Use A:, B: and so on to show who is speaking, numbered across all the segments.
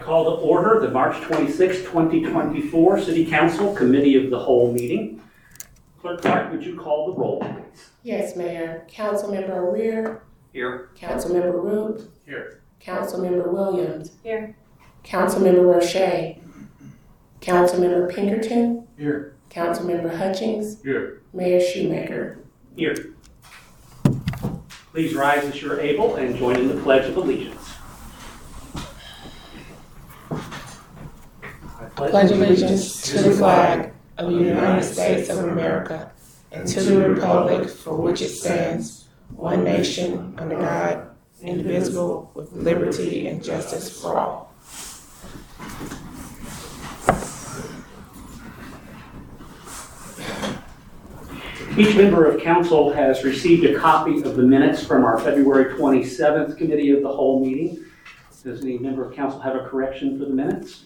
A: call to order the March 26, 2024 City Council Committee of the Whole meeting. Clerk Clark, would you call the roll, please?
B: Yes, Mayor. Councilmember O'Rear.
A: Here.
B: Councilmember Root.
A: Here.
B: Councilmember Williams.
C: Here.
B: Councilmember Roche. Councilmember Pinkerton.
A: Here.
B: Councilmember Hutchings.
A: Here.
B: Mayor Shoemaker.
A: Here. Please rise as you're able and join in the Pledge of Allegiance. I
B: Pledge allegiance to the flag of the United States of America and to the republic for which it stands, one nation, under God, indivisible, with liberty and justice for all.
A: Each member of council has received a copy of the minutes from our February 27th Committee of the Whole meeting. Does any member of council have a correction for the minutes?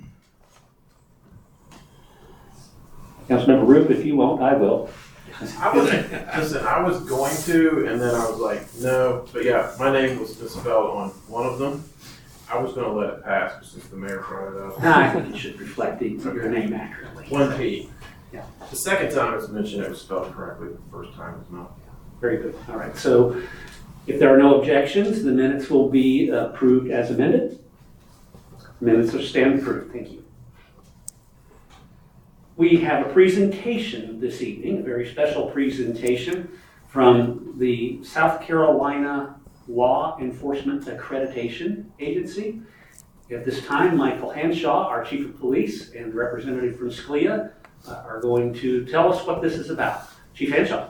A: Councilmember Roop, if you won't, I will.
D: I was going to, and then I was like, no. But yeah, my name was misspelled on one of them. I was going to let it pass since the mayor brought it up.
A: I think it should reflect your name accurately.
D: One P.
A: Yeah.
D: The second time it was mentioned, it was spelled correctly. The first time it was not.
A: Very good. All right. So if there are no objections, the minutes will be approved as amended. Minutes are stand approved. Thank you. We have a presentation this evening, a very special presentation from the South Carolina Law Enforcement Accreditation Agency. At this time, Michael Hanshaw, our Chief of Police, and the representative from SCLEA are going to tell us what this is about. Chief Hanshaw.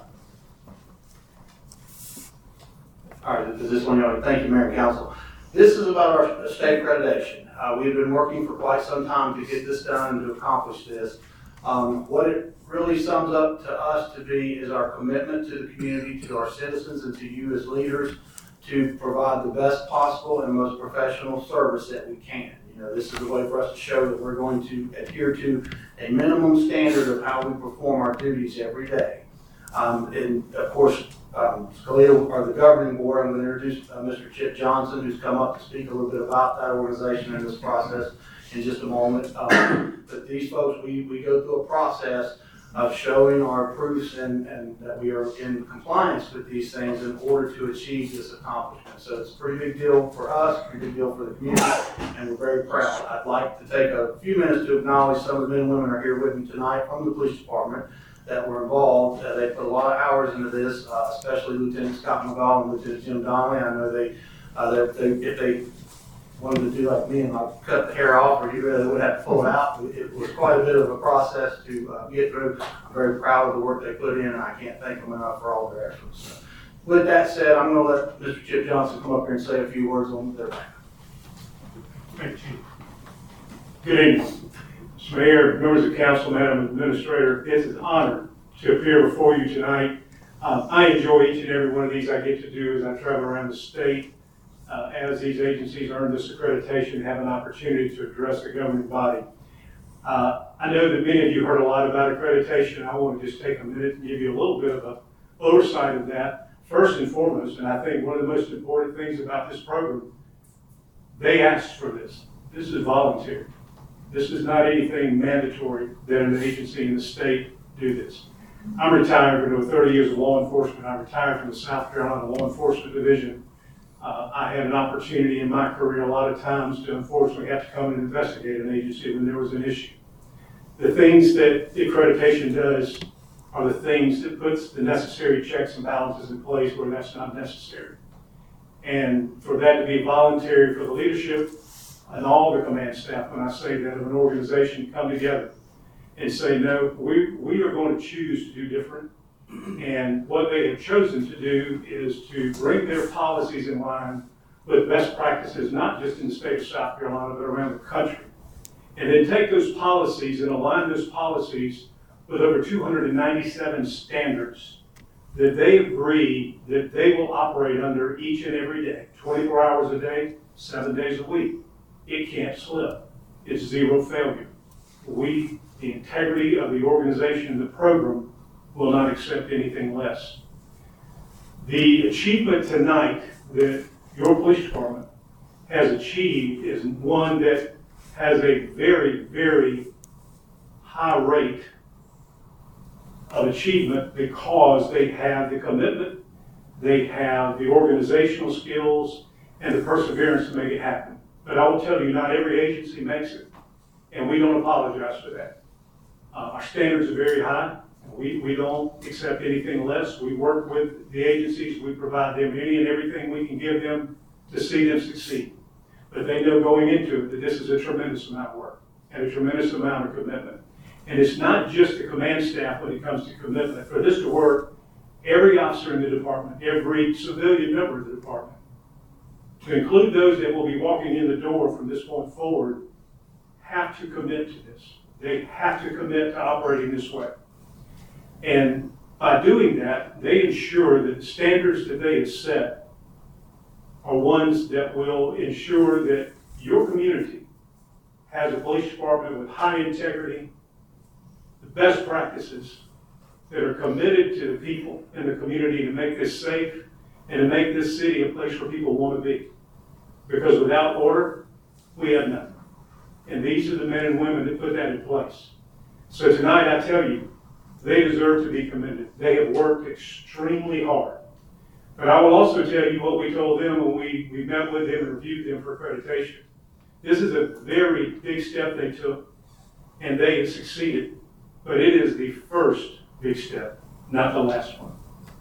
E: All right, is this one going? Thank you, Mayor and Council. This is about our state accreditation. We've been working for quite some time to get this done and to accomplish this. What it really sums up to us to be is our commitment to the community, to our citizens, and to you as leaders to provide the best possible and most professional service that we can. You know, this is a way for us to show that we're going to adhere to a minimum standard of how we perform our duties every day. And of course, SCLEA, or the governing board, I'm going to introduce Mr. Chip Johnson, who's come up to speak a little bit about that organization and this process in just a moment. But these folks, we go through a process of showing our proofs and that we are in compliance with these things in order to achieve this accomplishment. So it's a pretty big deal for us, pretty big deal for the community, and we're very proud. I'd like to take a few minutes to acknowledge some of the men and women who are here with me tonight from the police department that were involved. They put a lot of hours into this, especially Lieutenant Scott McGall and Lieutenant Jim Donnelly. I know if they wanted to do like me and like cut the hair off, or you really would have to pull it out. It was quite a bit of a process to get through. I'm very proud of the work they put in, and I can't thank them enough for all their efforts. So, with that said, I'm going to let Mr. Chip Johnson come up here and say a few words on their background.
F: Thank you. Good evening, Mr. Mayor, members of council, Madam Administrator. It's an honor to appear before you tonight. I enjoy each and every one of these I get to do as I travel around the state. As these agencies earn this accreditation, have an opportunity to address the governing body. I know that many of you heard a lot about accreditation. I want to just take a minute and give you a little bit of an oversight of that. First and foremost, and I think one of the most important things about this program, they asked for this. This is voluntary. This is not anything mandatory that an agency in the state do this. I'm retired with 30 years of law enforcement. I retired from the South Carolina Law Enforcement Division. I had an opportunity in my career a lot of times to unfortunately have to come and investigate an agency when there was an issue. The things that accreditation does are the things that puts the necessary checks and balances in place where that's not necessary. And for that to be voluntary for the leadership and all the command staff, when I say that, of an organization come together and say, no, we are going to choose to do different. And what they have chosen to do is to bring their policies in line with best practices, not just in the state of South Carolina, but around the country. And then take those policies and align those policies with over 297 standards that they agree that they will operate under each and every day, 24 hours a day, 7 days a week. It can't slip. It's zero failure. The integrity of the organization and the program will not accept anything less. The achievement tonight that your police department has achieved is one that has a very, very high rate of achievement because they have the commitment, they have the organizational skills, and the perseverance to make it happen. But I will tell you, not every agency makes it, and we don't apologize for that. Our standards are very high. We don't accept anything less. We work with the agencies. We provide them any and everything we can give them to see them succeed. But they know going into it that this is a tremendous amount of work and a tremendous amount of commitment. And it's not just the command staff when it comes to commitment. For this to work, every officer in the department, every civilian member of the department, to include those that will be walking in the door from this point forward, have to commit to this. They have to commit to operating this way. And by doing that, they ensure that the standards that they have set are ones that will ensure that your community has a police department with high integrity, the best practices that are committed to the people in the community to make this safe and to make this city a place where people want to be. Because without order, we have nothing. And these are the men and women that put that in place. So tonight I tell you, they deserve to be commended. They have worked extremely hard. But I will also tell you what we told them when we met with them and reviewed them for accreditation. This is a very big step they took, and they have succeeded. But it is the first big step, not the last one.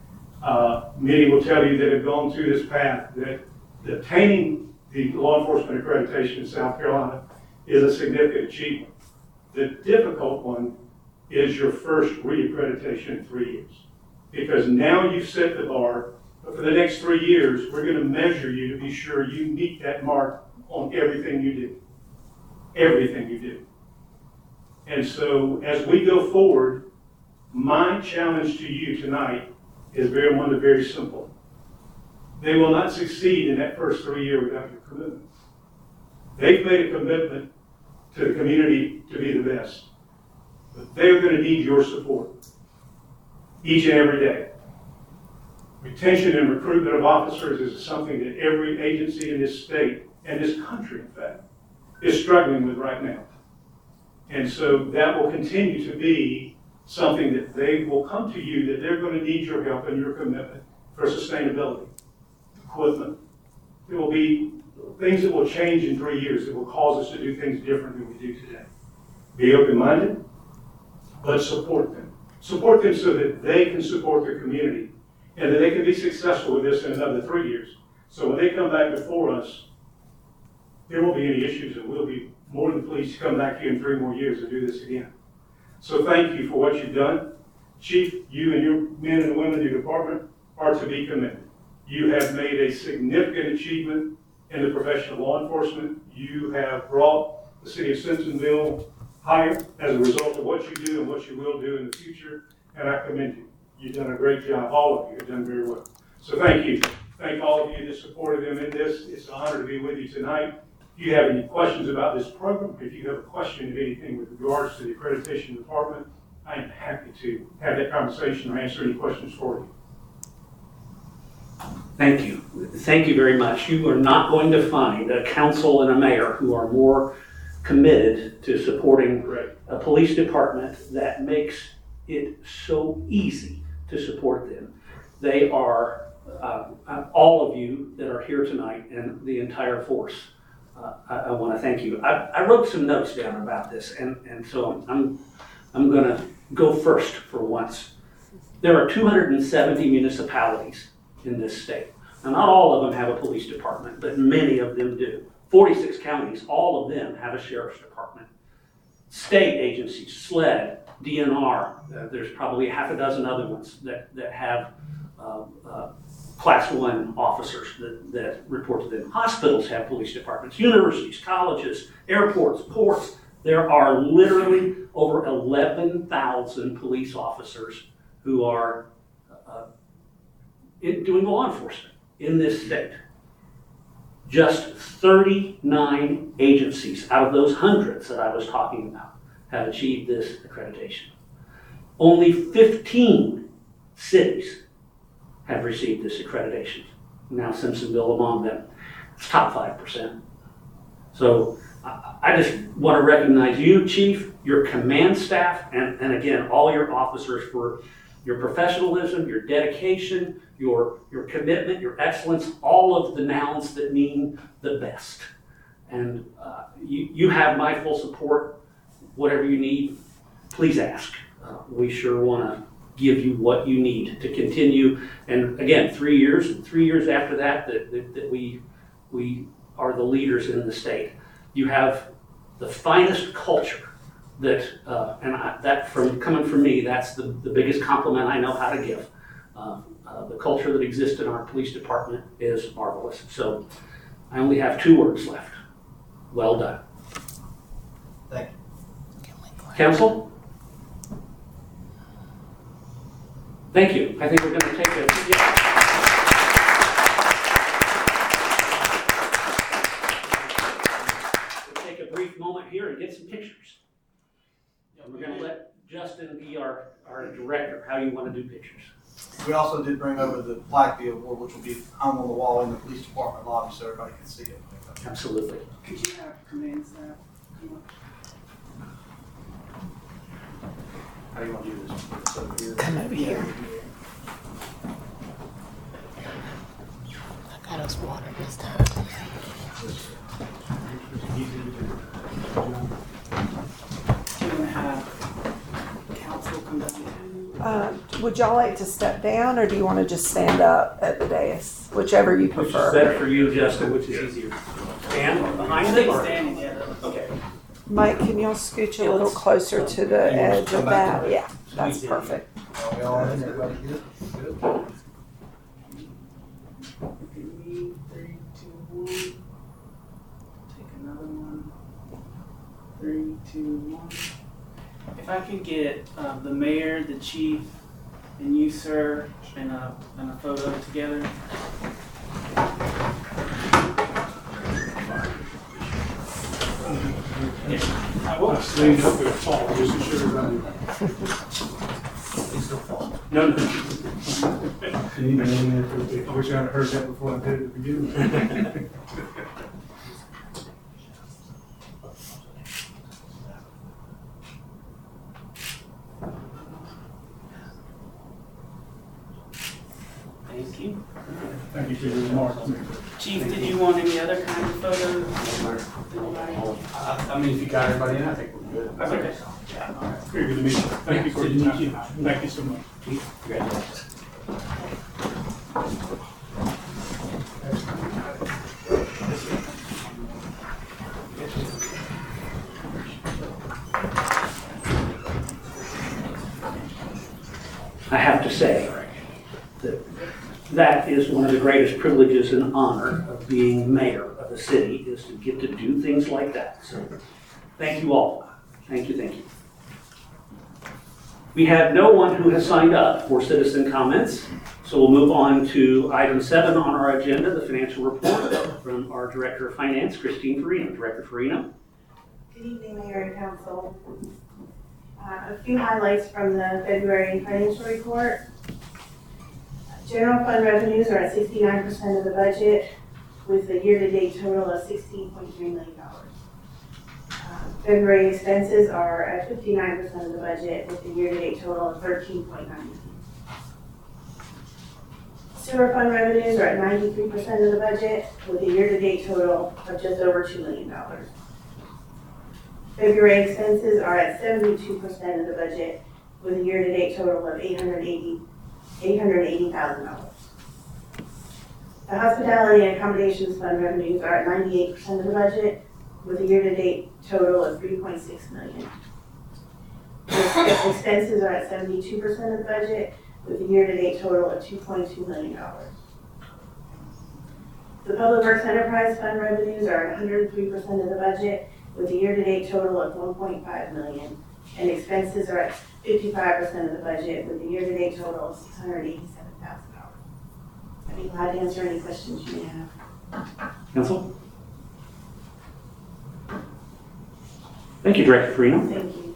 F: Many will tell you that have gone through this path that obtaining the law enforcement accreditation in South Carolina is a significant achievement. The difficult one is your first re-accreditation in 3 years. Because now you've set the bar, but for the next 3 years, we're going to measure you to be sure you meet that mark on everything you do. Everything you do. And so as we go forward, my challenge to you tonight is very simple. They will not succeed in that first 3 years without your commitment. They've made a commitment to the community to be the best. But they're going to need your support each and every day. Retention and recruitment of officers is something that every agency in this state, and this country, in fact, is struggling with right now. And so that will continue to be something that they will come to you, that they're going to need your help and your commitment for sustainability, equipment. There will be things that will change in 3 years that will cause us to do things different than we do today. Be open-minded, but support them. Support them so that they can support their community and that they can be successful with this in another 3 years. So when they come back before us, there won't be any issues, and we'll be more than pleased to come back here in 3 more years and do this again. So thank you for what you've done. Chief, you and your men and women in your department are to be commended. You have made a significant achievement in the profession of law enforcement. You have brought the city of Simpsonville higher as a result of what you do and what you will do in the future, and I commend you. You've done a great job. All of you have done very well. So thank you. Thank all of you that supported them in this. It's an honor to be with you tonight. If you have any questions about this program, if you have a question of anything with regards to the accreditation department, I am happy to have that conversation or answer any questions for you.
A: Thank you. Thank you very much. You are not going to find a council and a mayor who are more committed to supporting a police department that makes it so easy to support them. They are, all of you that are here tonight and the entire force, I want to thank you. I wrote some notes down about this, and so I'm going to go first for once. There are 270 municipalities in this state. Now, not all of them have a police department, but many of them do. 46 counties, all of them have a sheriff's department. State agencies, SLED, DNR, there's probably half a dozen other ones that have class 1 officers that report to them. Hospitals have police departments, universities, colleges, airports, ports. There are literally over 11,000 police officers who are doing law enforcement in this state. Just 39 agencies out of those hundreds that I was talking about have achieved this accreditation. Only 15 cities have received this accreditation. Now Simpsonville among them. It's top 5%. So I just want to recognize you, Chief, your command staff, and again, all your officers for your professionalism, your dedication, your commitment, your excellence, all of the nouns that mean the best. And you have my full support. Whatever you need, please ask. We sure want to give you what you need to continue. And again, 3 years, and 3 years after that, that we are the leaders in the state. You have the finest culture that, that from coming from me, that's the biggest compliment I know how to give. The culture that exists in our police department is marvelous. So I only have 2 words left. Well done.
E: Thank
B: you.
A: Council? Thank you. I think we're going to take a we'll take a brief moment here and get some pictures. We're going to let Justin be our director, how you want to do pictures.
E: We also did bring over the Blackbee Award, which will be hung on the wall in the police department lobby so everybody can see it.
A: Absolutely.
C: Could you have command staff come up?
E: How do you want to do this? Over here.
B: Come over here. I got us water this time.
C: Do you want to have council come down?
G: Would y'all like to step down, or do you want to just stand up at the dais? Whichever you
A: Which is
G: prefer.
A: better for you, Justin, which is easier? Stand behind
C: I
A: him?
C: think
A: or-
C: standing, yeah.
A: Okay.
G: Mike, can y'all scooch a little closer to the edge of that? Yeah, that's perfect.
E: Are we all in? Everybody good? Good.
C: 3, 2, 1. Take another one. 3, 2, 1. If I could get the mayor, the chief, and you, sir, and a photo together. Yeah, I will.
F: I cleaned up the fall, just to show everybody. No, no. I wish I'd heard that before I did it at the beginning.
C: Thank you.
F: Thank you for your remarks.
C: Chief, did you want any other kind of photos? Anybody?
H: I mean, if you got everybody in, I think we're good.
C: Okay.
F: Very good to meet you. Thank you for your time. Thank you so much.
A: Congratulations. I have to say that is one of the greatest privileges and honor of being mayor of a city, is to get to do things like that. So thank you all. Thank you, thank you. We have no one who has signed up for citizen comments, so we'll move on to item 7 on our agenda, the financial report from our Director of Finance, Christine Farina. Director Farina.
I: Good evening, Mayor and Council. A few highlights from the February financial report. General fund revenues are at 69% of the budget, with a year-to-date total of $16.3 million. February expenses are at 59% of the budget, with a year-to-date total of $13.9 million. Sewer fund revenues are at 93% of the budget, with a year-to-date total of just over $2 million. February expenses are at 72% of the budget, with a year-to-date total of $880,000. The hospitality and accommodations fund revenues are at 98% of the budget, with a year-to-date total of $3.6 million. Expenses are at 72% of the budget, with a year-to-date total of $2.2 million. The Public Works Enterprise Fund revenues are at 103% of the budget, with a year-to-date total of $1.5 million, and expenses are at 55% of the budget, with a year-to-date total of $687,000. I'd be glad to answer any questions you may have.
A: Council? Thank you, Director Farina.
I: Thank you.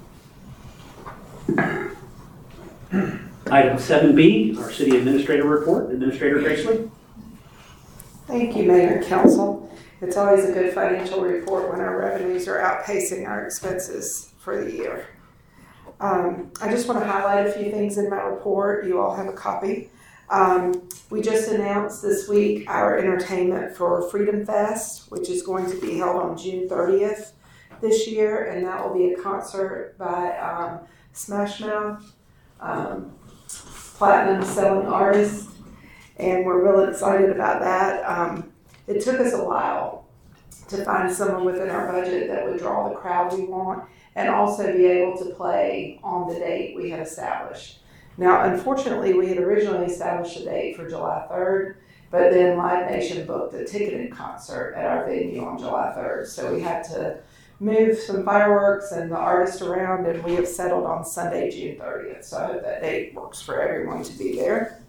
A: Item 7B, our City Administrator report. Administrator Gracely.
G: Thank you, Mayor and Council. It's always a good financial report when our revenues are outpacing our expenses for the year. I just want to highlight a few things in my report. You all have a copy. We just announced this week our entertainment for Freedom Fest, which is going to be held on June 30th this year, and that will be a concert by Smash Mouth, platinum selling artist, and we're really excited about that. It took us a while to find someone within our budget that would draw the crowd we want and also be able to play on the date we had established. Now, unfortunately, we had originally established a date for July 3rd, but then Live Nation booked a ticketed concert at our venue on July 3rd. So we had to move some fireworks and the artist around, and we have settled on Sunday, June 30th. So I hope that date works for everyone to be there.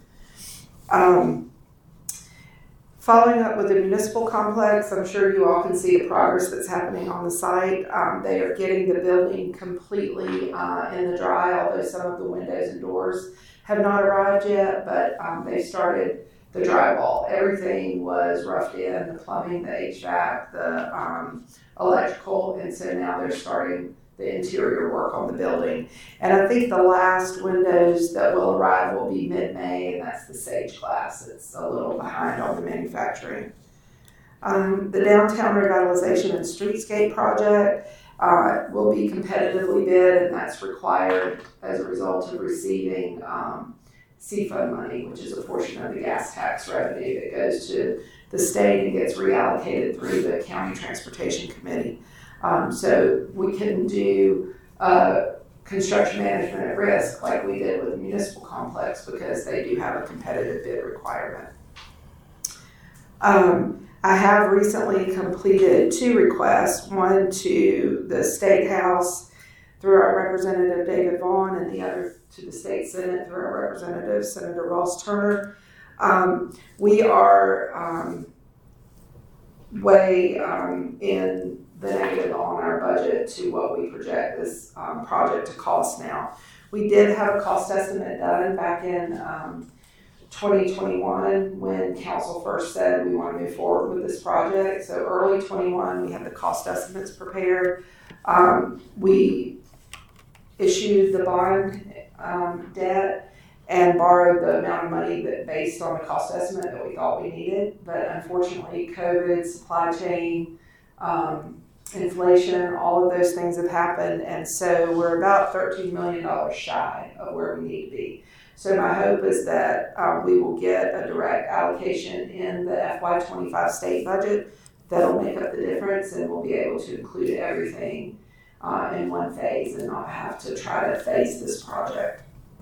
G: Following up with the municipal complex, I'm sure you all can see the progress that's happening on the site. They are getting the building completely in the dry, although some of the windows and doors have not arrived yet, but they started the drywall. Everything was roughed in, the plumbing, the HVAC, the electrical, and so now they're starting the interior work on the building. And I think the last windows that will arrive will be mid-May, and that's the Sage Glass. It's a little behind on the manufacturing. The downtown revitalization and streetscape project will be competitively bid, and that's required as a result of receiving C-Fund money, which is a portion of the gas tax revenue that goes to the state and gets reallocated through the County Transportation Committee. So we couldn't do construction management at risk like we did with the municipal complex because they do have a competitive bid requirement. I have recently completed 2 requests, one to the State House through our representative David Vaughn and the other to the State Senate through our representative Senator Ross Turner. We are way in the negative on our budget to what we project this project to cost now. We did have a cost estimate done back in 2021 when council first said we want to move forward with this project. So early 21, we had the cost estimates prepared. We issued the bond debt and borrowed the amount of money that based on the cost estimate that we thought we needed. But unfortunately, COVID, supply chain, inflation, all of those things have happened. And so we're about $13 million shy of where we need to be. So my hope is that we will get a direct allocation in the FY25 state budget that'll make up the difference, and we'll be able to include everything in one phase and not have to try to phase this project.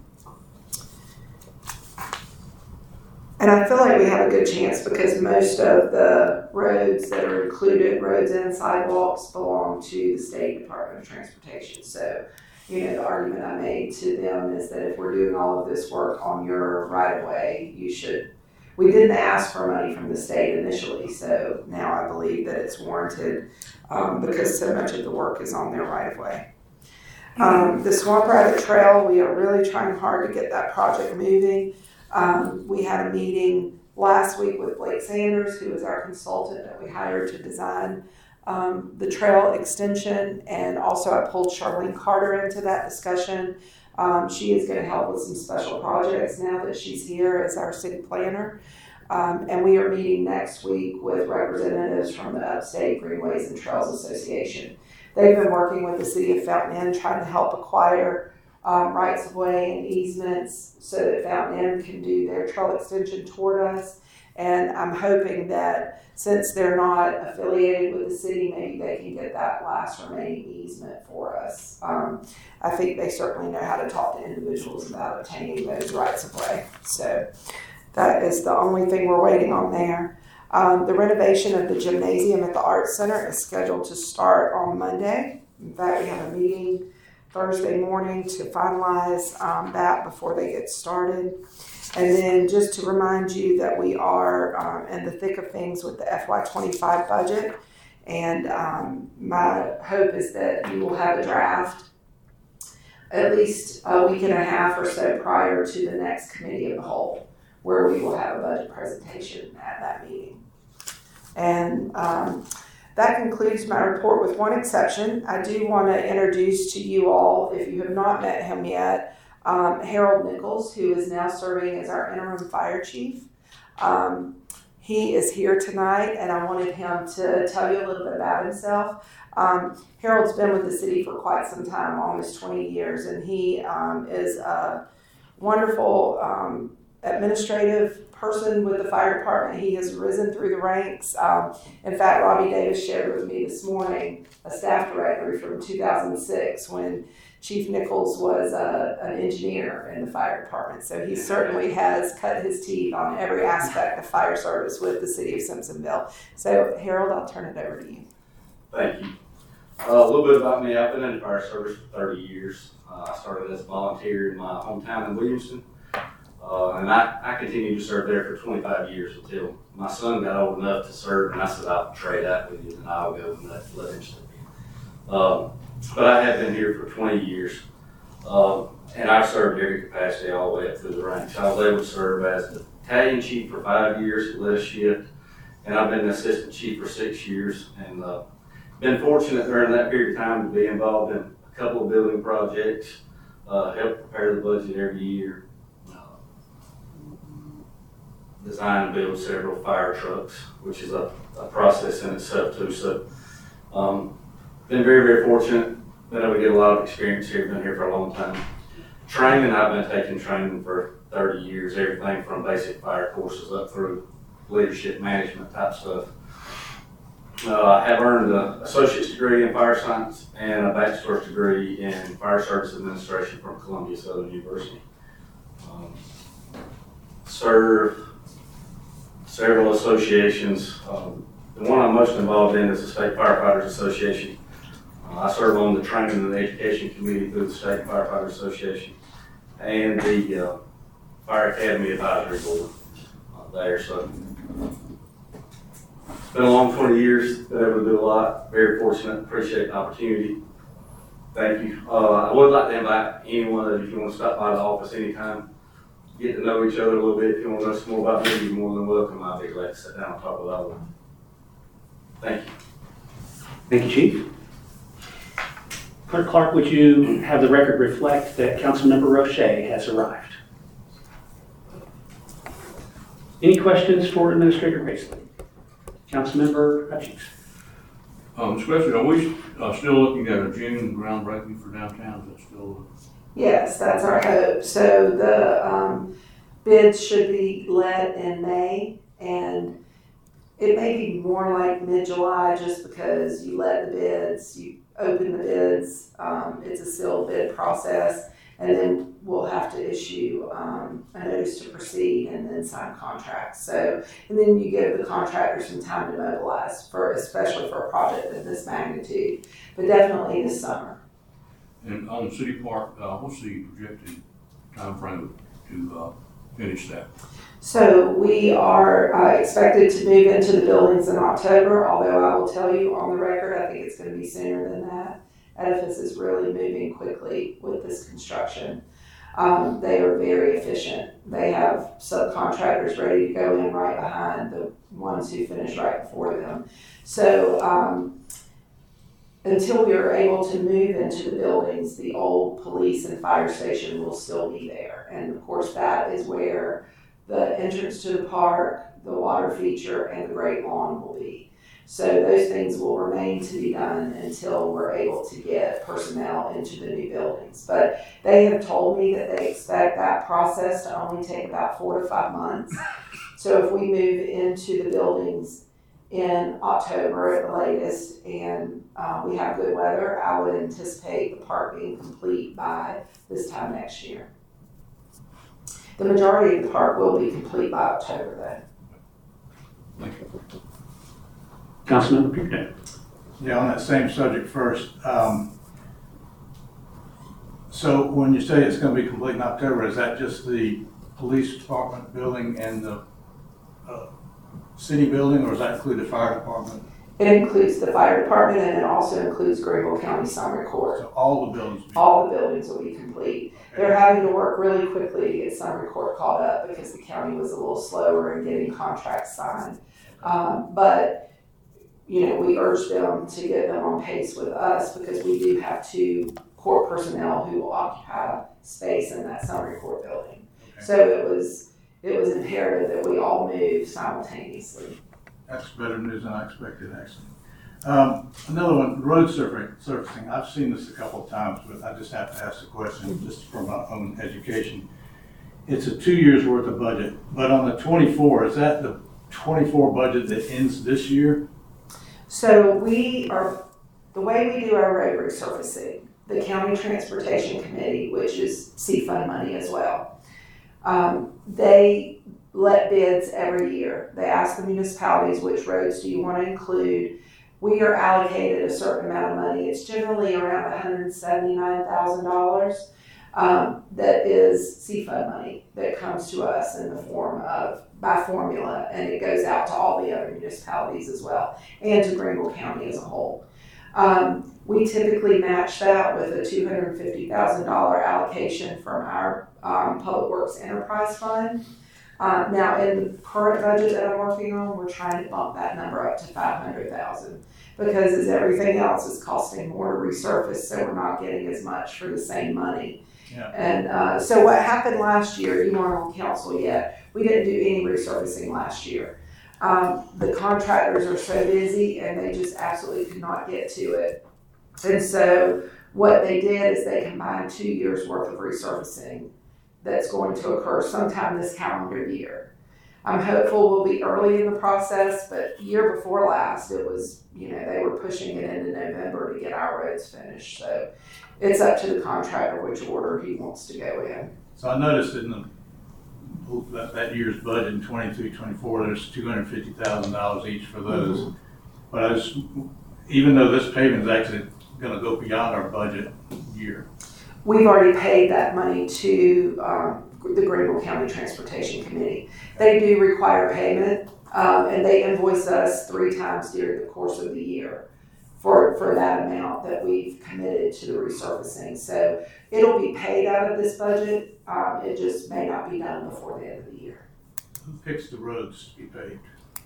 G: And I feel like we have a good chance because most of the roads that are included, roads and sidewalks, belong to the State Department of Transportation. So, the argument I made to them is that if we're doing all of this work on your right-of-way, you should. We didn't ask for money from the state initially, so now I believe that it's warranted because so much of the work is on their right-of-way. The Swamp Rabbit Trail, we are really trying hard to get that project moving. We had a meeting last week with Blake Sanders, who is our consultant that we hired to design the trail extension, and also I pulled Charlene Carter into that discussion. She is going to help with some special projects now that she's here as our city planner. And we are meeting next week with representatives from the Upstate Greenways and Trails Association. They've been working with the city of Fountain Inn trying to help acquire rights of way and easements so that Fountain Inn can do their trail extension toward us. And I'm hoping that since they're not affiliated with the city, maybe they can get that last remaining easement for us. I think they certainly know how to talk to individuals about obtaining those rights of way. So that is the only thing we're waiting on there. The renovation of the gymnasium at the Arts Center is scheduled to start on Monday. In fact, we have a meeting Thursday morning to finalize that before they get started. And then just to remind you that we are in the thick of things with the FY25 budget. And my hope is that you will have a draft at least a week and a half or so prior to the next committee of the whole, where we will have a budget presentation at that meeting. And that concludes my report with one exception. I do want to introduce to you all, if you have not met him yet, Harold Nichols, who is now serving as our interim fire chief. He is here tonight, and I wanted him to tell you a little bit about himself. Harold's been with the city for quite some time, almost 20 years, and he is a wonderful administrative person with the fire department. He has risen through the ranks. In fact, Robbie Davis shared with me this morning a staff directory from 2006 when Chief Nichols was an engineer in the fire department. So he certainly has cut his teeth on every aspect of fire service with the city of Simpsonville. So Harold, I'll turn it over to you.
J: Thank you. A little bit about me. I've been in the fire service for 30 years. I started as a volunteer in my hometown in Williamston. And I continued to serve there for 25 years until my son got old enough to serve, and I said, I'll trade that with you, and I'll go and let him step in. But I have been here for 20 years, and I've served every capacity all the way up through the ranks. I was able to serve as the battalion chief for 5 years, led a shift, and I've been the assistant chief for 6 years, and been fortunate during that period of time to be involved in a couple of building projects, help prepare the budget every year, design and build several fire trucks, which is a process in itself too. So, been very, very fortunate. Been able to get a lot of experience here. Been here for a long time. Training, I've been taking training for 30 years, everything from basic fire courses up through leadership management type stuff. I have earned an associate's degree in fire science and a bachelor's degree in fire service administration from Columbia Southern University. Serve several associations. The one I'm most involved in is the State Firefighters Association. I serve on the Training and Education Committee through the State Firefighters Association and the Fire Academy Advisory Board there. So it's been a long 20 years, been able to do a lot. Very fortunate, appreciate the opportunity. Thank you. I would like to invite anyone that if you want to stop by the office anytime, get to know each other a little bit. If you want to know some more about me, you're more than welcome. I'll be glad to sit down and talk with all of them. Thank you.
A: Thank you, Chief. Clerk Clark, would you have the record reflect that Councilmember Roche has arrived? Any questions for Administrator Graysley? Councilmember Hutchings.
K: Mr. President, are we still looking at a June groundbreaking for downtown? Is that still?
G: Yes, that's our hope. So the bids should be let in May, and it may be more like mid-July just because you let the bids, you open the bids, it's a sealed bid process, and then we'll have to issue a notice to proceed and then sign contracts. So, and then you give the contractors some time to mobilize, especially for a project of this magnitude, but definitely this summer.
K: And on City Park, what's the projected time frame to finish that?
G: So we are expected to move into the buildings in October, although I will tell you on the record, I think it's going to be sooner than that. Edifice is really moving quickly with this construction. They are very efficient. They have subcontractors ready to go in right behind the ones who finish right before them. So until we are able to move into the buildings, the old police and fire station will still be there. And of course, that is where the entrance to the park, the water feature, and the Great Lawn will be. So those things will remain to be done until we're able to get personnel into the new buildings. But they have told me that they expect that process to only take about 4 to 5 months. So if we move into the buildings in October at the latest and we have good weather, I would anticipate the park being complete by this time next year. The majority of the park will be complete by October though.
K: Thank you.
A: Councilmember Pickett.
L: Yeah, on that same subject first. So when you say it's going to be complete in October, is that just the police department building and the city building, or does that include the fire department?
G: It includes the fire department and it also includes Greenville County Summary Court.
L: So all the buildings?
G: All the buildings will be complete. Okay. They're having to work really quickly to get Summary Court caught up because the county was a little slower in getting contracts signed. But we urge them to get them on pace with us because we do have 2 court personnel who will occupy space in that summary court building.
L: Okay.
G: So it was imperative that we all move simultaneously.
L: That's better news than I expected, actually. Another one, road surfacing. I've seen this a couple of times, but I just have to ask the question just from my own education. It's a 2 years worth of budget, but on the 24, is that the 24 budget that ends this year?
G: So the way we do our road resurfacing, the County Transportation Committee, which is C-Fund money as well, they let bids every year. They ask the municipalities, which roads do you want to include? We are allocated a certain amount of money. It's generally around $179,000. That is C-Fund money that comes to us in the form of, by formula, and it goes out to all the other municipalities as well, and to Greenville County as a whole. We typically match that with a $250,000 allocation from our Public Works Enterprise Fund. Now, in the current budget that I'm working on, we're trying to bump that number up to $500,000 because as everything else is costing more to resurface, so we're not getting as much for the same money.
L: Yeah.
G: And so what happened last year, you weren't on council yet, we didn't do any resurfacing last year. The contractors are so busy and they just absolutely could not get to it. And so what they did is they combined 2 years worth of resurfacing that's going to occur sometime this calendar year. I'm hopeful we'll be early in the process, but year before last, it was, they were pushing it into November to get our roads finished. So it's up to the contractor which order he wants to go in.
L: So I noticed in that year's budget in 23-24, there's $250,000 each for those. Mm-hmm. But even though this paving is actually going to go beyond our budget year.
G: We've already paid that money to the Greenville County Transportation Committee. They do require payment, and they invoice us 3 times during the course of the year for that amount that we've committed to the resurfacing. So it'll be paid out of this budget. It just may not be done before the end of the year.
L: Who picks the roads to be paved?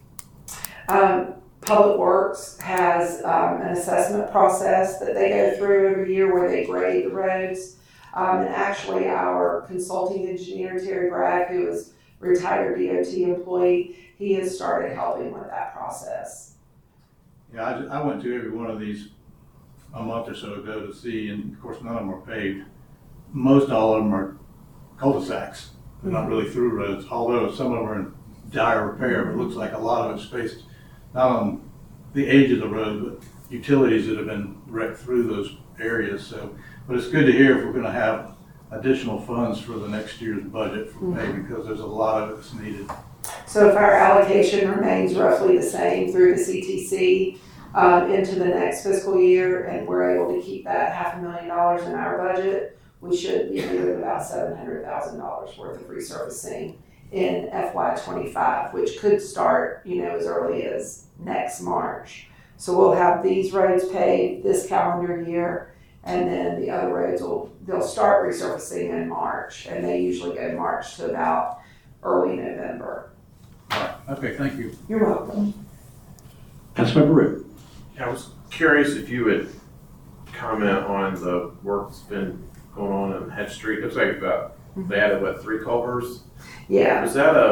G: Public Works has an assessment process that they go through every year where they grade the roads. And actually our consulting engineer, Terry Bragg, who is a retired DOT employee, he has started helping with that process.
L: Yeah, I went to every one of these a month or so ago to see, and of course none of them are paved. Most all of them are cul-de-sacs. They're not really through roads, although some of them are in dire repair, but it looks like a lot of it's based not on the age of the road, but utilities that have been wrecked through those areas. So, but it's good to hear if we're going to have additional funds for the next year's budget for paving, because there's a lot of it that's needed.
G: So if our allocation remains roughly the same through the CTC into the next fiscal year, and we're able to keep that $500,000 in our budget, we should be doing about $700,000 worth of resurfacing in FY25, which could start, as early as next March. So we'll have these roads paved this calendar year, and then the other roads they'll start resurfacing in March, and they usually go March to about early November.
L: All right. Okay, thank you.
G: You're welcome.
A: Councilmember Root.
D: I was curious if you would comment on the work that's been going on in Head Street. Looks like they added 3 culverts?
G: Yeah.
D: Was that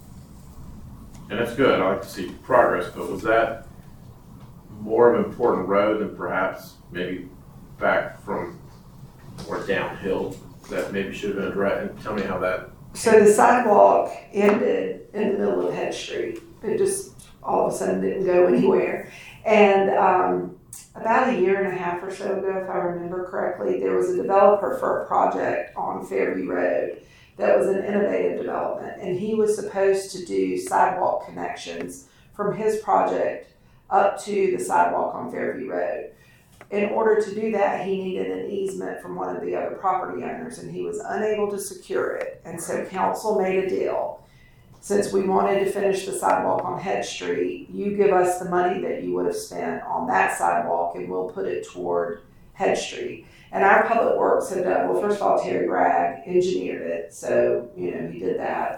D: and that's good, I like to see progress, but was that more of an important road than perhaps maybe back from or downhill that maybe should have been addressed? And tell me how that.
G: So the sidewalk ended in the middle of Head Street. It just all of a sudden didn't go anywhere. And about a year and a half or so ago, if I remember correctly, there was a developer for a project on Fairview Road that was an innovative development, and he was supposed to do sidewalk connections from his project up to the sidewalk on Fairview Road. In order to do that, he needed an easement from one of the other property owners, and he was unable to secure it. And so council made a deal. Since we wanted to finish the sidewalk on Head Street, you give us the money that you would have spent on that sidewalk, and we'll put it toward Head Street. And our Public Works have done, well, first of all, Terry Bragg engineered it, so, he did that.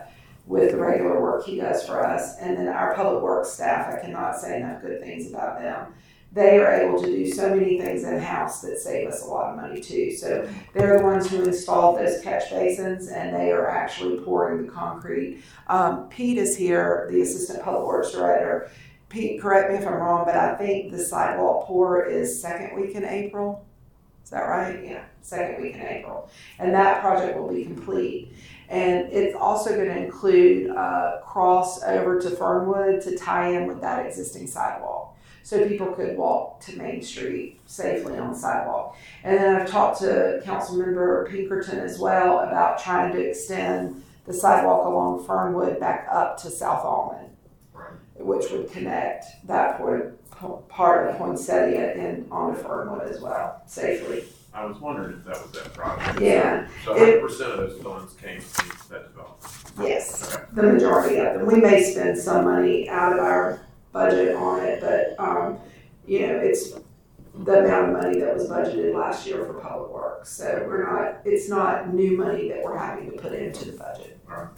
G: with the regular work he does for us. And then our public works staff, I cannot say enough good things about them. They are able to do so many things in-house that save us a lot of money too. So they're the ones who installed those catch basins, and they are actually pouring the concrete. Pete is here, the Assistant Public Works Director. Pete, correct me if I'm wrong, but I think the sidewalk pour is second week in April. Is that right? Yeah, second week in April. And that project will be complete. And it's also going to include cross over to Fernwood to tie in with that existing sidewalk, so people could walk to Main Street safely on the sidewalk. And then I've talked to Councilmember Pinkerton as well about trying to extend the sidewalk along Fernwood back up to South Almond, which would connect that part of Poinsettia and onto Fernwood as well, safely.
D: I was wondering if that was that project.
G: Yeah.
D: So 100% of those funds came from that development?
G: Yes,
D: Okay.
G: the majority of them. We may spend some money out of our budget on it, but, it's the amount of money that was budgeted last year for public works. So it's not new money that we're having to put into the budget.
D: All right,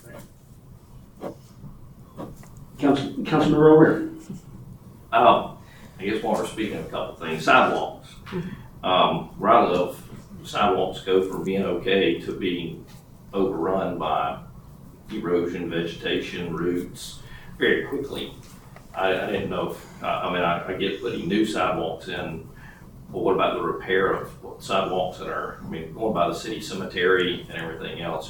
D: thanks.
A: Councilmember O'Reilly.
M: I guess while we're speaking of a couple things, sidewalks. Where I live, sidewalks go from being okay to being overrun by erosion, vegetation, roots very quickly. I didn't know if, I get putting new sidewalks in, but what about the repair of sidewalks that are, going by the city cemetery and everything else,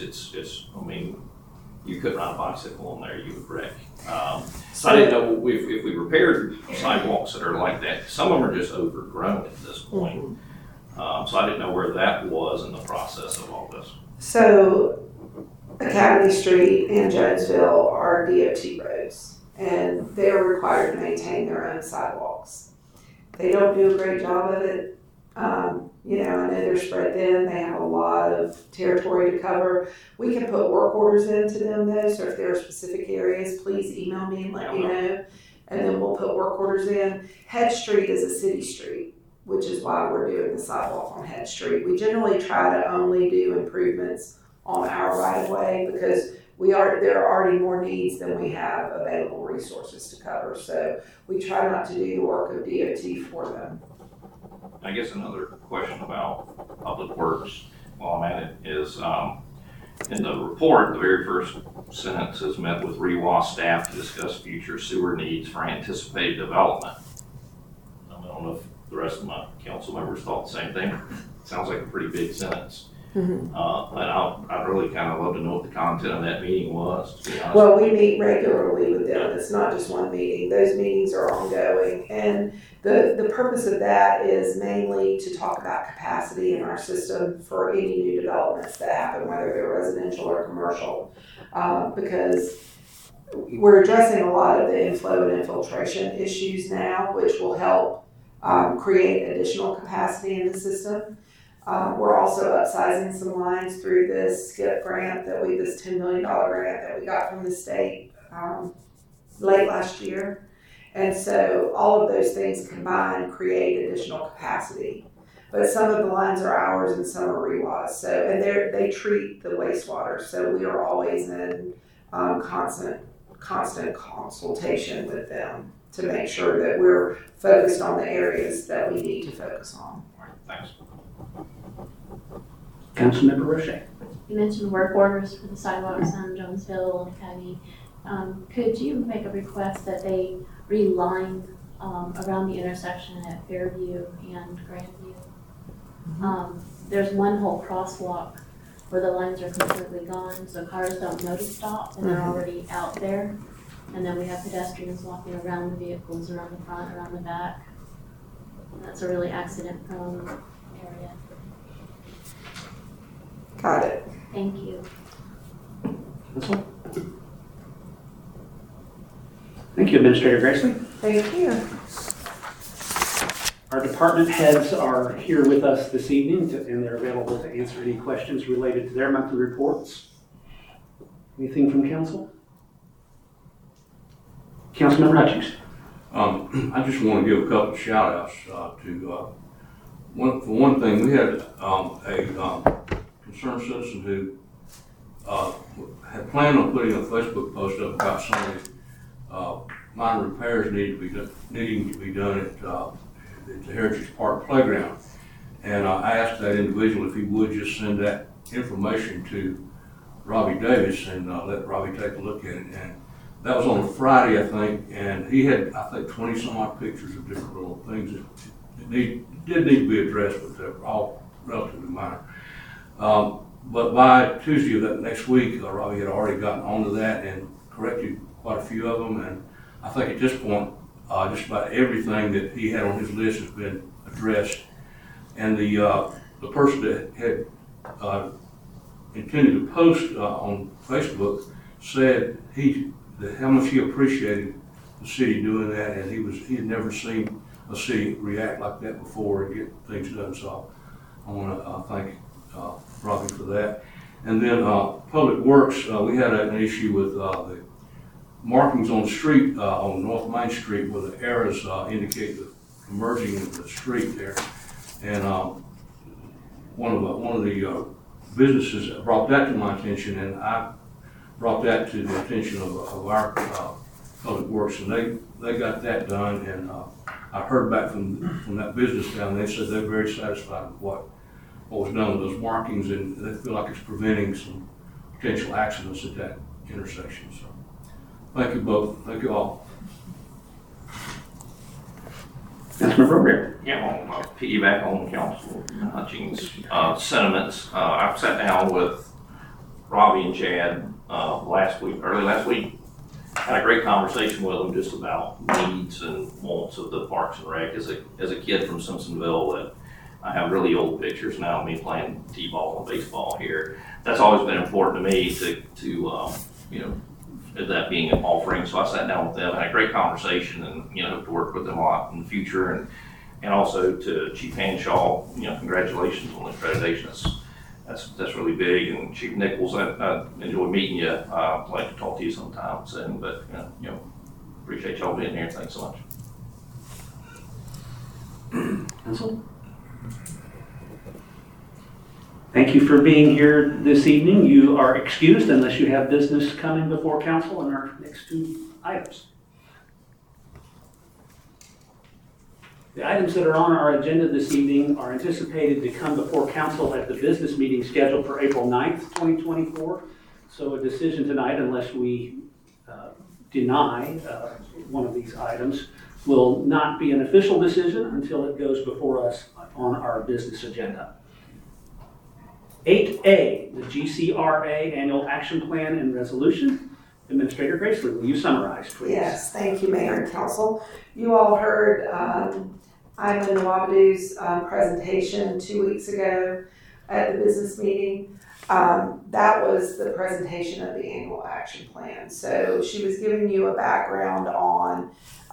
M: you couldn't ride a bicycle on there, you would wreck. So I didn't know if we repaired sidewalks that are like that. Some of them are just overgrown at this point. So I didn't know where that was in the process of all this.
G: So Academy Street and Jonesville are DOT roads, and they're required to maintain their own sidewalks. They don't do a great job of it. I know they're spread thin. They have a lot of territory to cover. We can put work orders into them though, so if there are specific areas, please email me and let me know, and then we'll put work orders in. Head Street is a city street, which is why we're doing the sidewalk on Head Street. We generally try to only do improvements on our right of way because there are already more needs than we have available resources to cover. So we try not to do the work of DOT for them.
M: I guess another question about public works while I'm at it is, in the report, the very first sentence is met with REWA staff to discuss future sewer needs for anticipated development. I don't know if the rest of my council members thought the same thing. It sounds like a pretty big sentence.
G: Mm-hmm.
M: And I'd really kind of love to know what the content of that meeting was, to be honest.
G: Well, we meet regularly with them. It's not just one meeting. Those meetings are ongoing. And the purpose of that is mainly to talk about capacity in our system for any new developments that happen, whether they're residential or commercial, because we're addressing a lot of the inflow and infiltration issues now, which will help create additional capacity in the system. We're also upsizing some lines through this SCIP grant this $10 million grant that we got from the state late last year. And so all of those things combined create additional capacity. But some of the lines are ours and some are REWA's. And they treat the wastewater. So we are always in constant consultation with them to make sure that we're focused on the areas that we need to focus on.
M: All right, thanks.
A: Councilmember Roche.
N: You mentioned work orders for the sidewalks on Jonesville and Academy. Could you make a request that they reline around the intersection at Fairview and Grandview? There's one whole crosswalk where the lines are completely gone, so cars don't know to stop, and they're already out there. And then we have pedestrians walking around the vehicles, around the front, around the back. And that's a really accident-prone area.
G: Got it.
N: Thank you.
A: Thank you, Administrator Grayson.
G: Thank you.
A: Our department heads are here with us this evening, and they're available to answer any questions related to their monthly reports. Anything from council? Councilmember Hutchings.
K: I just want to give a couple of shout outs to, for one thing, we had a concerned citizen who had planned on putting a Facebook post up about some of the minor repairs needing to be done at the Heritage Park Playground. And I asked that individual if he would just send that information to Robbie Davis and let Robbie take a look at it. And that was on a Friday, I think, and he had, I think, 20 some odd pictures of different little things that did need to be addressed, but they're all relatively minor. But by Tuesday of that next week, Robbie had already gotten onto that and corrected quite a few of them. And I think at this point, just about everything that he had on his list has been addressed. And the person that had intended to post on Facebook said how much he appreciated the city doing that, and he had never seen a city react like that before and get things done. So I want to thank Robbie for that. And then Public Works, we had an issue with the markings on the street on North Main Street where the arrows indicate the merging of the street there. And one of the businesses brought that to my attention, and I brought that to the attention of our Public Works, and they got that done. And I heard back from that business down there. They said they're very satisfied with what was done with those markings, and they feel like it's preventing some potential accidents at that intersection. So thank you both. Thank you all.
A: Councilmember O'Brien.
M: Yeah, I'll piggyback on Councilor Hutchings' sentiments. I've sat down with Robbie and Chad early last week. Had a great conversation with them just about needs and wants of the Parks and Rec. As a kid from Simpsonville, that I have really old pictures now of me playing t-ball and baseball here. That's always been important to me to that being an offering. So I sat down with them, had a great conversation, and hope to work with them a lot in the future. And also to Chief Hanshaw, congratulations on the accreditation. That's really big. And Chief Nichols, I enjoy meeting you. I'd like to talk to you sometime soon. But appreciate y'all being here. Thanks so much.
A: Council? Thank you for being here this evening. You are excused unless you have business coming before council on our next two items. The items that are on our agenda this evening are anticipated to come before council at the business meeting scheduled for April 9th, 2024. So a decision tonight, unless we deny one of these items, will not be an official decision until it goes before us on our business agenda. 8A, the GCRA Annual Action Plan and Resolution. Administrator Gracely, will you summarize, please?
G: Yes, thank you, Mayor and Council. You all heard Ayman Wabadu's presentation 2 weeks ago at the business meeting. That was the presentation of the Annual Action Plan. So she was giving you a background on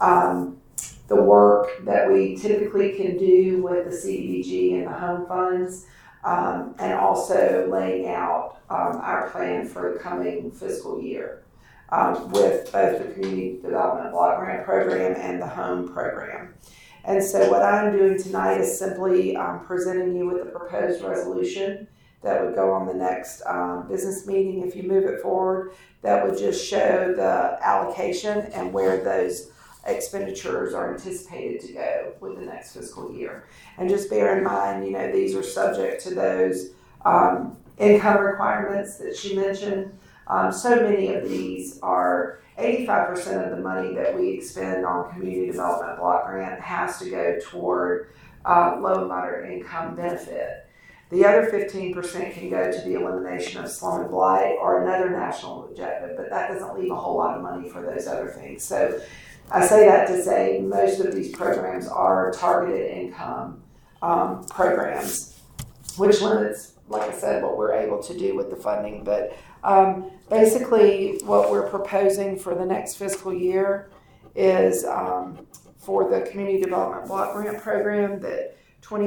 G: the work that we typically can do with the CDBG and the home funds. And also laying out our plan for the coming fiscal year with both the Community Development Block Grant Program and the Home Program. And so what I'm doing tonight is simply presenting you with a proposed resolution that would go on the next business meeting. If you move it forward, that would just show the allocation and where those expenditures are anticipated to go with the next fiscal year. And just bear in mind, these are subject to those income requirements that she mentioned. So many of these are 85% of the money that we expend on Community Development Block Grant has to go toward low and moderate income benefit. The other 15% can go to the elimination of slum and blight or another national objective, but that doesn't leave a whole lot of money for those other things. So I say that to say most of these programs are targeted income programs, which limits, like I said, what we're able to do with the funding. But basically what we're proposing for the next fiscal year is for the Community Development Block Grant Program that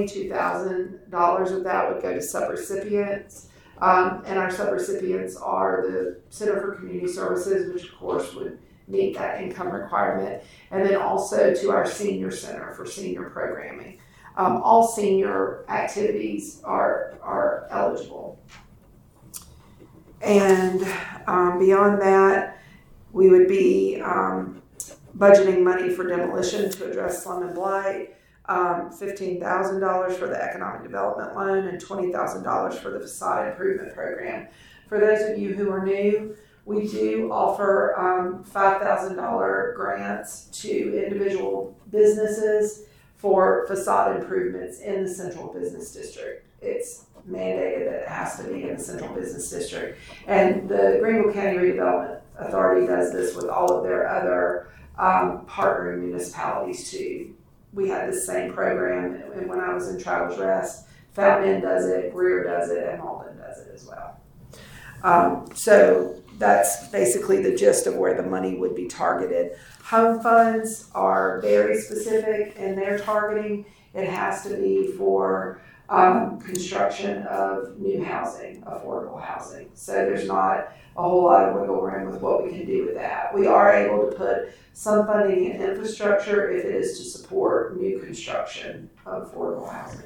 G: $22,000 of that would go to subrecipients. And our subrecipients are the Center for Community Services, which of course would meet that income requirement, and then also to our senior center for senior programming. All senior activities are eligible. And beyond that, we would be budgeting money for demolition to address slum and blight, $15,000 for the economic development loan, and $20,000 for the facade improvement program. For those of you who are new, we do offer $5,000 grants to individual businesses for facade improvements in the Central Business District. It's mandated that it has to be in the Central Business District. And the Greenville County Redevelopment Authority does this with all of their other partnering municipalities too. We had the same program, and when I was in Travelers Rest, Fountain Inn does it, Greer does it, and Malden does it as well. So that's basically the gist of where the money would be targeted. Home funds are very specific in their targeting. It has to be for construction of new housing, affordable housing. So there's not a whole lot of wiggle room with what we can do with that. We are able to put some funding in infrastructure if it is to support new construction of affordable housing.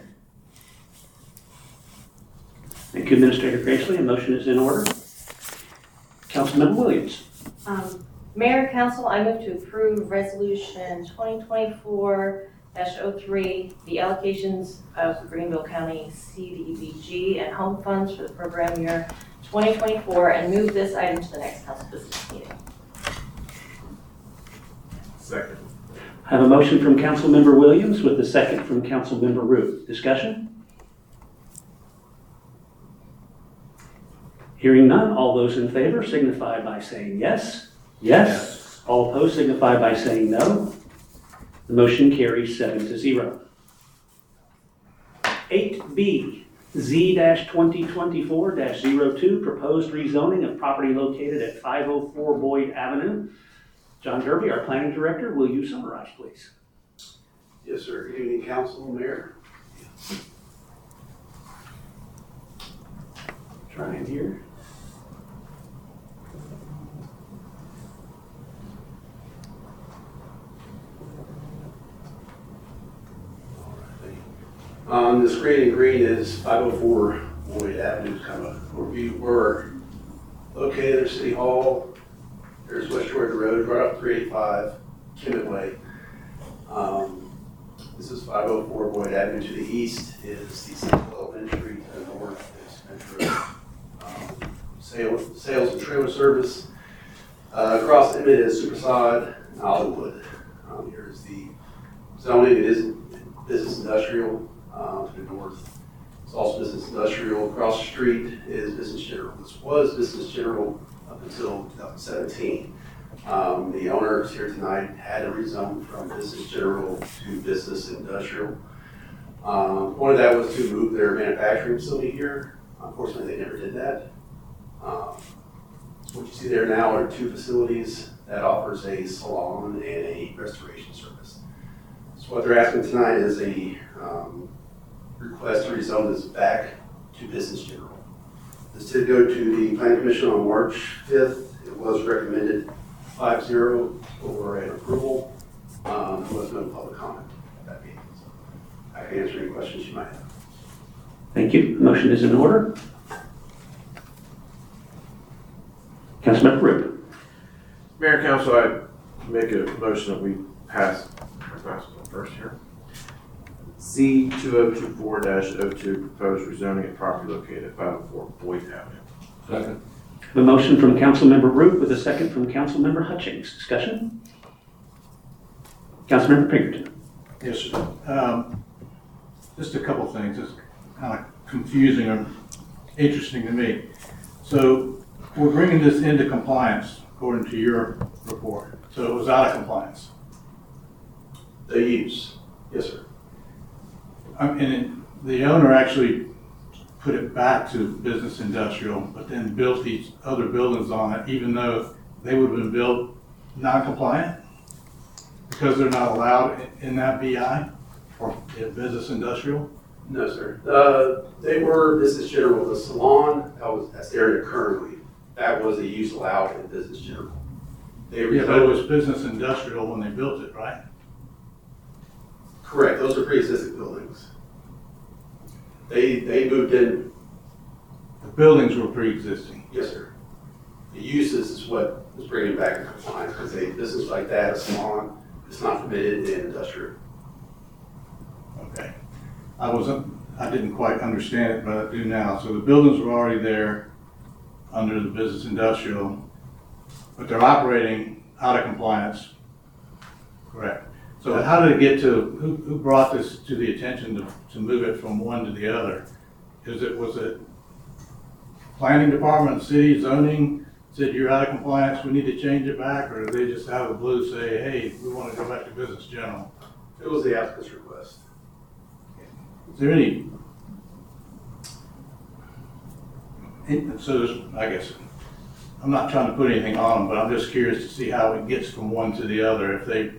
A: Thank you, Administrator Gracely. A motion is in order. Councilmember Williams.
O: Mayor, Council, I move to approve Resolution 2024-03, the allocations of Greenville County CDBG and home funds for the program year 2024, and move this item to the next council business meeting.
D: Second.
A: I have a motion from Councilmember Williams with a second from Councilmember Root. Discussion? Hearing none, all those in favor signify by saying yes. Yes. All opposed signify by saying no. The motion carries 7-0. 8B, Z-2024-02, proposed rezoning of property located at 504 Boyd Avenue. John Derby, our planning director, will you summarize, please?
E: Yes, sir. Good evening, council, mayor.
A: Trying here.
E: The screen in green is 504 Boyd Avenue, kind of where we're located at City Hall. There's West Georgia Road, right off 385, Kemet Way. This is 504 Boyd Avenue. To the east is the Central Elementary. To the north is Metro Sales and Trailer Service. Across Emmett is Supersod and Hollywood. Here's the zoning. It is business industrial. To the north, it's also business industrial. Across the street is business general. This was business general up until 2017. The owners here tonight had to rezone from business general to business industrial. One of that was to move their manufacturing facility here. Unfortunately, they never did that. What you see there now are two facilities that offers a salon and a restoration service. So what they're asking tonight is a request to rezone this back to business general. This did go to the Planning Commission on March 5th. It was recommended 5-0 for an approval. There was no public comment at that meeting. So I can answer any questions you might have.
A: Thank you. The motion is in order. Councilmember Root.
D: Mayor, Council, I make a motion that we pass first here. Z2024-02, proposed rezoning of property located at 504 Boyd Avenue.
K: Second.
A: A motion from Councilmember Root with a second from Councilmember Hutchings. Discussion? Councilmember Pinkerton.
L: Yes, sir. Just a couple things. It's kind of confusing or interesting to me. So we're bringing this into compliance according to your report. So it was out of compliance.
E: The use. Yes, sir.
L: And the owner actually put it back to business industrial, but then built these other buildings on it, even though they would have been built non-compliant because they're not allowed in that BI or business industrial?
E: No, sir. They were business general. The salon, that's the area currently. That was a use allowed in business general.
L: Yeah, but it was business industrial when they built it, right?
E: Correct. Those are pre-existing buildings. They moved in
L: The buildings were pre-existing.
E: Yes, sir. The uses is what is bringing it back into compliance, because a business like that, a salon, is not permitted in industrial.
L: Okay. I didn't quite understand it, but I do now. So the buildings were already there under the business industrial, but they're operating out of compliance. Correct. So how did it get to, who brought this to the attention to move it from one to the other? Was it planning department, city, zoning, said you're out of compliance, we need to change it back, or did they just out of the blue say, hey, we want to go back to business general?
E: It was the applicant's request.
L: Is there any, so there's, I guess, I'm not trying to put anything on them, but I'm just curious to see how it gets from one to the other. If they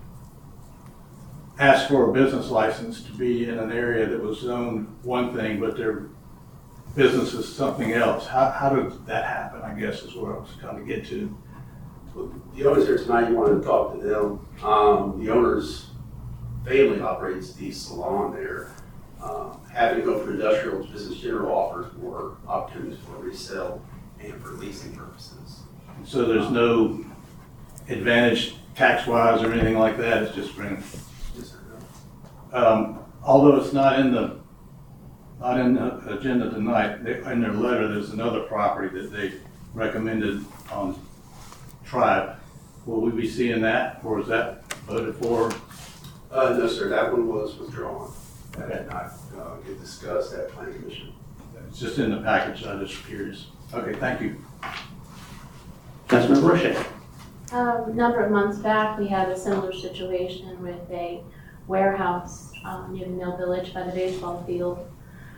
L: ask for a business license to be in an area that was zoned one thing, but their business is something else, how did that happen, I guess, is what I was trying to get to.
E: Well, the owners here tonight, you wanted to talk to them. The owner's family operates the salon there. Having to go from industrial to business general offers more opportunities for resale and for leasing purposes.
L: So there's no advantage tax-wise or anything like that, it's just rent.
E: Yes, sir.
L: Although it's not in the agenda tonight, in their letter, there's another property that they recommended on Tribe. Will we be seeing that, or is that voted for?
E: No, sir, that one was withdrawn. That
L: Okay.
E: did not get discussed at planning commission.
L: It's just in the package, I'm just curious. Okay, thank you.
A: Councilmember Roche.
N: A number of months back, we had a similar situation with a warehouse near the Mill Village by the baseball field.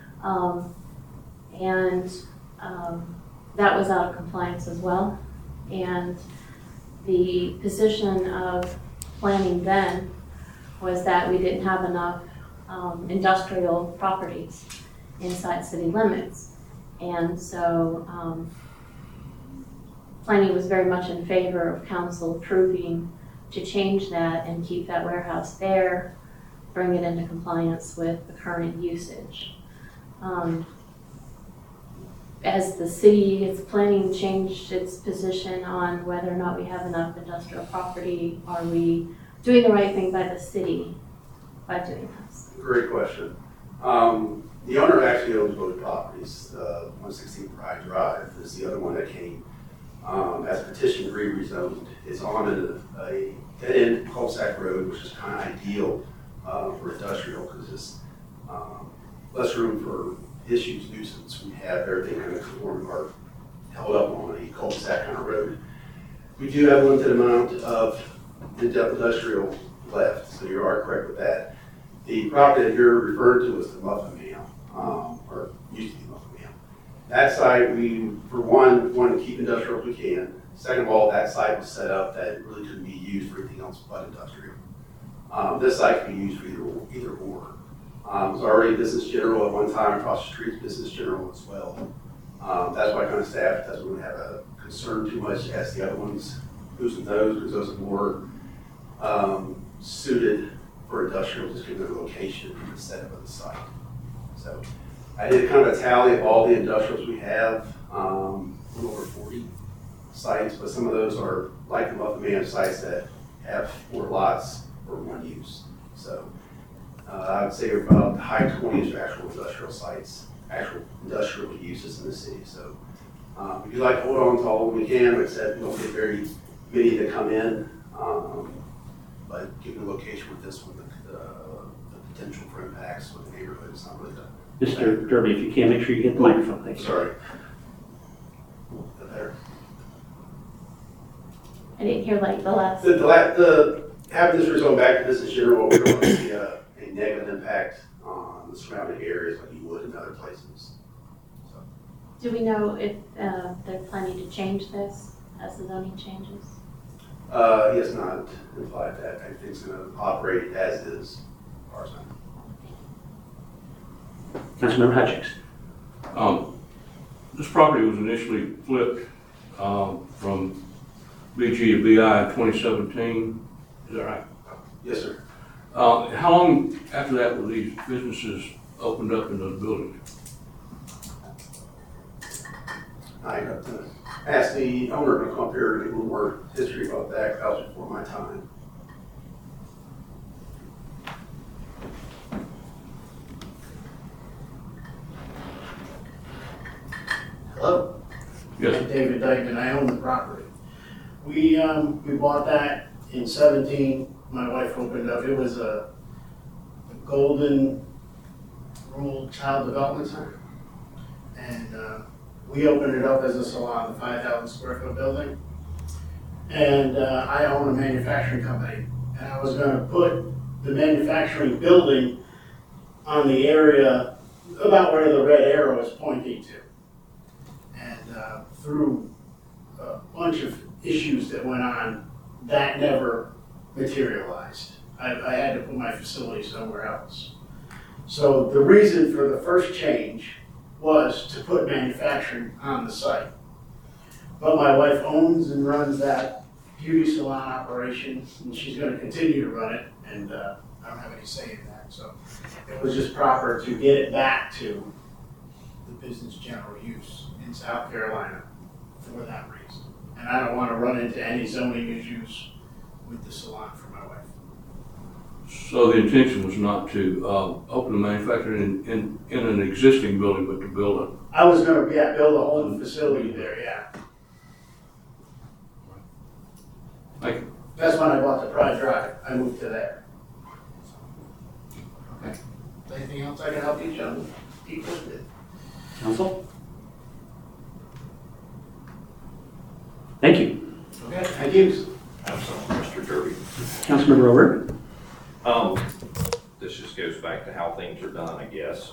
N: That was out of compliance as well. And the position of planning then was that we didn't have enough industrial properties inside city limits. And so planning was very much in favor of council approving to change that and keep that warehouse there, bring it into compliance with the current usage. As the city, its planning changed its position on whether or not we have enough industrial property, are we doing the right thing by the city by doing this?
E: Great question. The owner actually owns both properties. 116 Pride Drive is the other one that came as petition to be rezoned. It's on a dead-end cul-de-sac road, which is kind of ideal for industrial because it's less room for issues, nuisance. We have everything kind of conformed or held up on a cul-de-sac kind of road. We do have a limited amount of in-depth industrial left, so you are correct with that. The property that you're referring to is the Muffin Mill, or used to be Muffin Mill. That site, we, for one, want to keep industrial if we can. Second of all, that site was set up that it really couldn't be used for anything else but industrial. This site can be used for either or. It was already business general at one time, across the street business general as well. That's why kind of staff doesn't really have a concern too much as the other ones, losing those, because those are more suited for industrial, just given their location and the setup of the site. So I did kind of a tally of all the industrials we have, over 40 sites, but some of those are like the Muffin Man sites that have 4 lots for one use. So I would say about the high 20s are actual industrial sites, actual industrial uses in the city. So we do like to hold on to all we can. Like I said, we don't get very many that come in, but given the location with this one, the potential for impacts with the neighborhood is not really done.
A: Mr. Derby, if you can, make sure you hit the microphone, thank you.
E: Sorry. There.
N: I didn't hear like the last.
E: Having this rezone back to business general, we don't want to see a negative impact on the surrounding areas like you would in other places. So.
N: Do we know if they're planning to change this as the zoning changes?
E: He has not implied that. I think it's going to operate as is, as far as I know.
A: Councilmember Hutchings.
K: This property was initially flipped from BG to BI in 2017. Is that right?
E: Yes, sir.
K: How long after that were these businesses opened up in those buildings?
E: I got to ask the owner to come up here and give a little more history about that, 'cause that was before my time. Hello?
K: Yes.
P: I'm David Dykeman, I own the property. We bought that in 17, my wife opened up, it was a Golden Rule Child Development Center. And we opened it up as a salon, a 5,000 square foot building. And I own a manufacturing company. And I was gonna put the manufacturing building on the area about where the red arrow is pointing to. And through a bunch of issues that went on, that never materialized. I had to put my facility somewhere else. So the reason for the first change was to put manufacturing on the site. But my wife owns and runs that beauty salon operation, and she's gonna continue to run it, and I don't have any say in that. So it was just proper to get it back to the business general use in South Carolina for that reason. And I don't wanna run into any zoning issues with the salon for my wife.
K: So the intention was not to open a manufacturing in an existing building, but to build
P: I was gonna, build a whole facility there, yeah.
K: Thank you.
P: That's when I bought the Pride Drive, I moved to there.
K: Okay.
P: Anything else I can help you, gentlemen? People with?
A: Council? Thank you.
P: Okay, thank you.
M: Mr. Derby.
A: Councilmember O'Rourke?
M: This just goes back to how things are done, I guess.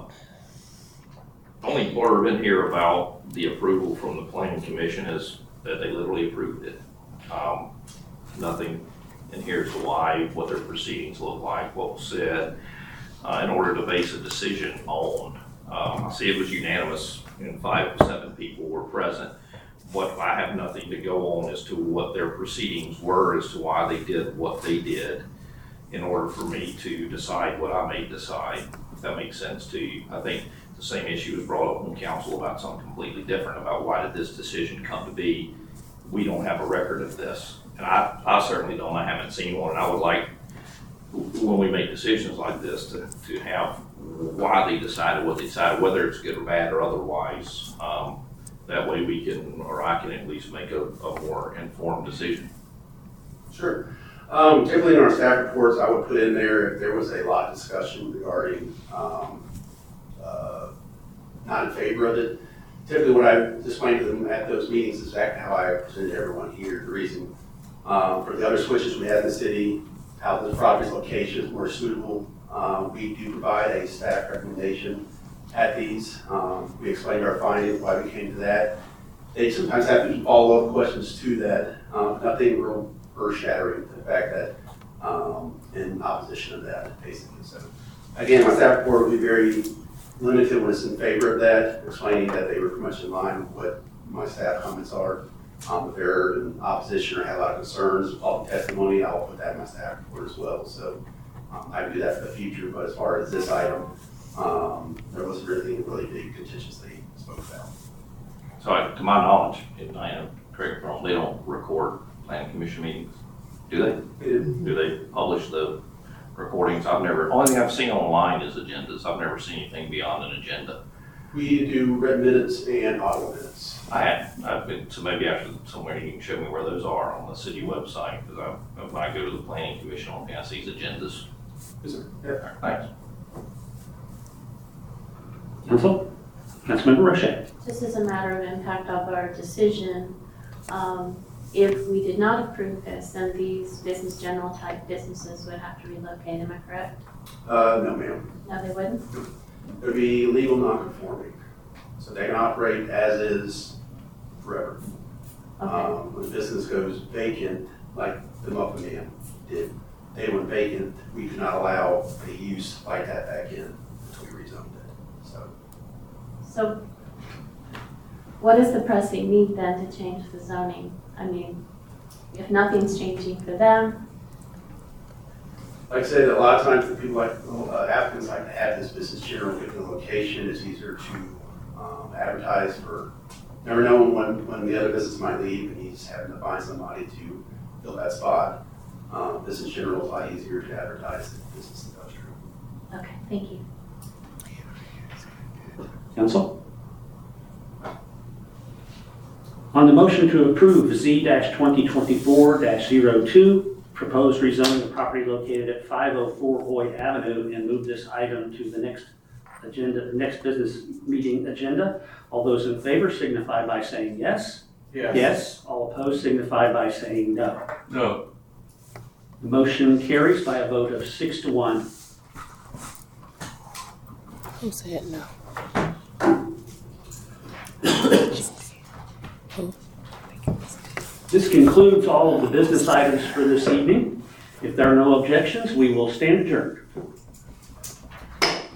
M: Only blurb in here about the approval from the planning commission is that they literally approved it. Nothing in here as to why, what their proceedings look like, what was said, in order to base a decision on. I see it was unanimous, and 5 of 7 people were present. What I have nothing to go on as to what their proceedings were, as to why they did what they did, in order for me to decide what I may decide, if that makes sense to you. I think the same issue was brought up in council about something completely different, about why did this decision come to be. We don't have a record of this, and I certainly don't. I haven't seen one, and I would like, when we make decisions like this, to have why they decided what they decided, whether it's good or bad or otherwise. That way we can, or I can at least make a more informed decision.
E: Sure. Typically in our staff reports, I would put in there if there was a lot of discussion regarding not in favor of it. Typically what I explained to them at those meetings is exactly how I presented everyone here. The reason for the other switches we had in the city, how the property's location is more suitable. We do provide a staff recommendation at these. We explained our findings, why we came to that. They sometimes have follow-up questions to that. Nothing real earth-shattering, the fact that in opposition of that, basically. So again, my staff report will be very limited when it's in favor of that, explaining that they were pretty much in line with what my staff comments are. If they're in opposition or have a lot of concerns, all the testimony, I'll put that in my staff report as well. So I can do that for the future, but as far as this item, there wasn't really big contentious they spoke about.
M: So to my knowledge, and I am correct or wrong, they don't record planning commission meetings, do they? Do they publish the recordings? Only thing I've seen online is agendas. I've never seen anything beyond an agenda.
E: We do red minutes and audio minutes.
M: I've been, so maybe after somewhere you can show me where those are on the city website, because when I go to the planning commission, I see these agendas.
E: Yes, sir. Yeah.
M: Thanks.
A: Council? Councilmember Roche?
N: Just as a matter of impact of our decision, if we did not approve this, then these business general type businesses would have to relocate, am I correct?
E: No, ma'am.
N: No, they wouldn't?
E: It would be legal non-conforming. So they can operate as is forever.
N: Okay.
E: When the business goes vacant, like the Muffin Man did, they went vacant, we could not allow a use like that back in until we rezoned it.
N: So what is the pressing need then to change the zoning? I mean, if nothing's changing for them.
E: Like I said, a lot of times the people like, applicants like to have this business general given the location. It's easier to advertise for
Q: never know when the other business might leave and he's having to find somebody to fill that spot. This in general is a lot easier to advertise than business industrial.
N: Okay, thank you.
A: Council? On the motion to approve Z-2024-02, proposed rezoning of property located at 504 Boyd Avenue, and move this item to the next business meeting agenda. All those in favor signify by saying yes.
D: Yes.
A: Yes. All opposed signify by saying no.
K: No.
A: The motion carries by a vote of 6-1.
B: Who said no?
A: This concludes all of the business items for this evening. If there are no objections, we will stand adjourned.